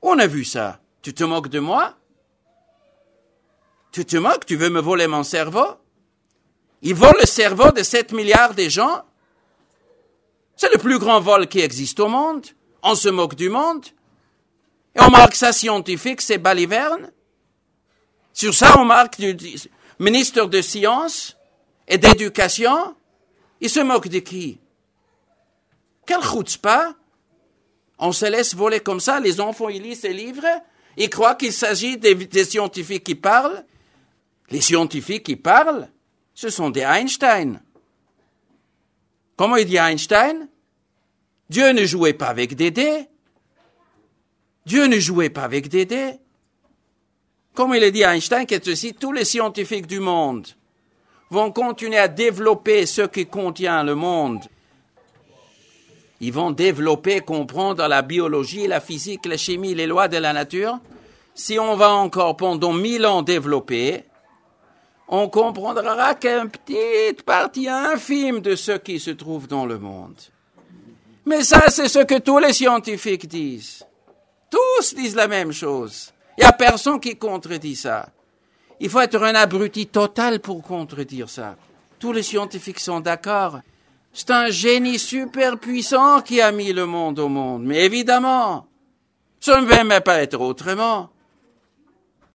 On a vu ça. Tu te moques de moi? Tu te moques? Tu veux me voler mon cerveau? Ils volent le cerveau de 7 milliards de gens? C'est le plus grand vol qui existe au monde. On se moque du monde. Et on marque ça scientifique, c'est baliverne. Sur ça, on marque du ministre de Sciences et d'Éducation. Il se moque de qui? Quel chutzpah! On se laisse voler comme ça, les enfants, ils lisent ces livres, ils croient qu'il s'agit des scientifiques qui parlent. Les scientifiques qui parlent, ce sont des Einstein. Comment il dit Einstein? Dieu ne jouait pas avec des dés. Dieu ne jouait pas avec des dés. Comme il a dit Einstein, que ceci, tous les scientifiques du monde vont continuer à développer ce qui contient le monde. Ils vont développer, comprendre la biologie, la physique, la chimie, les lois de la nature. Si on va encore pendant 1000 ans développer, on comprendra qu'une petite partie infime de ce qui se trouve dans le monde. Mais ça, c'est ce que tous les scientifiques disent. Tous disent la même chose. Il n'y a personne qui contredit ça. Il faut être un abruti total pour contredire ça. Tous les scientifiques sont d'accord. C'est un génie super puissant qui a mis le monde au monde. Mais évidemment, ça ne va même pas être autrement.